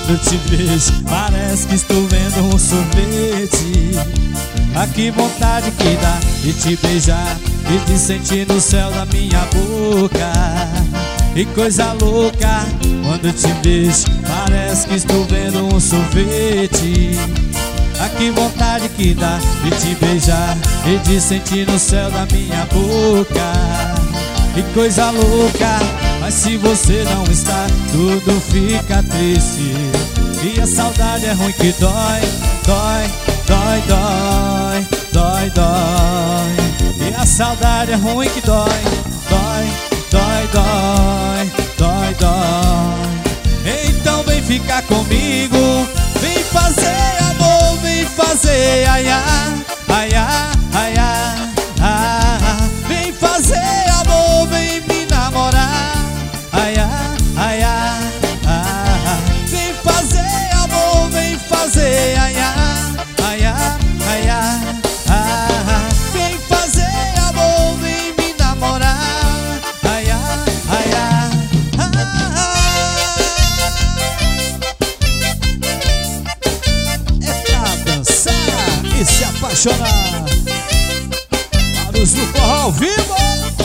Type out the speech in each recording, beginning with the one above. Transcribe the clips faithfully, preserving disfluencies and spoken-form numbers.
Quando te vejo, parece que estou vendo um sorvete. Ah, que vontade que dá de te beijar e de sentir no céu da minha boca. E coisa louca, quando te vejo, parece que estou vendo um sorvete. Ah, que vontade que dá de te beijar e de sentir no céu da minha boca. E coisa louca, mas se você não está, tudo fica triste. E a saudade é ruim que dói, dói, dói, dói, dói, dói. E a saudade é ruim que dói, dói, dói, dói, dói, dói. Então vem ficar comigo, vem fazer amor, vem fazer ai, ai, ai, ai, ai, ai. Vem fazer amor, vem me namorar, ai, ai, ai, ai, ai. Vem fazer amor, vem fazer ai, ai, ai, ai, ai, ai. Vem fazer amor, vem me namorar, ai, ai, ai, ai, ai. É pra dançar e se apaixonar. Barulhos do forró ao vivo.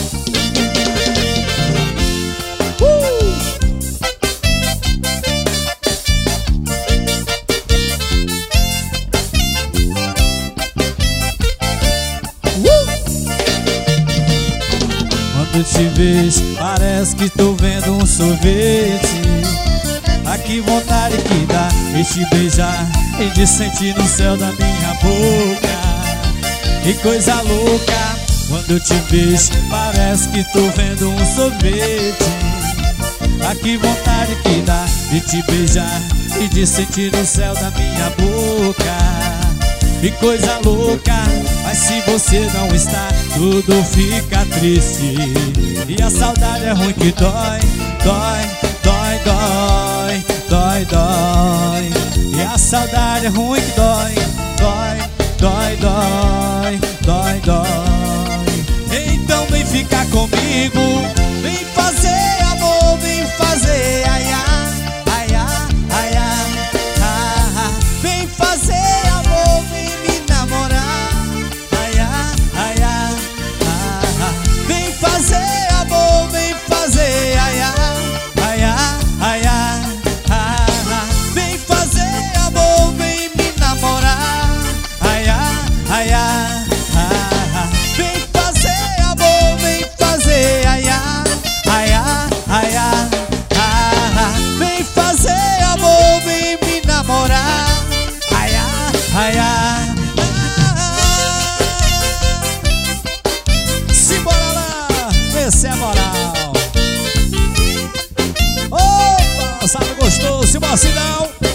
Quando te vejo, parece que estou vendo um sorvete. Ah, que vontade que dá de te beijar e de sentir no céu da minha boca. E coisa louca, quando eu te vejo, parece que estou vendo um sorvete. Ah, que vontade que dá de te beijar e de sentir no céu da minha boca. E coisa louca, mas se você não está, tudo fica triste. E a saudade é ruim que dói, dói, dói, dói, dói, dói. E a saudade é ruim que dói, dói, dói, dói, dói, dói. Então vem ficar comigo, vem fazer amor, vem fazer ai, ai, ai, ai, ai, ai. Vem fazer amor, vem me namorar, ai, ai, ai, ai, ai. Vem fazer amor, vem fazer ai, ai, ai, ai, ai, ai. Vem fazer amor, vem me namorar, ai, ai, ai, ai, ai. Vem fazer amor, vem fazer ai, ai, ai, ai, ai, ai. Vem fazer amor, vem me namorar, ai, ai, ai, ai. Simbora lá, esse é a moral. Opa, sabe gostoso, se você não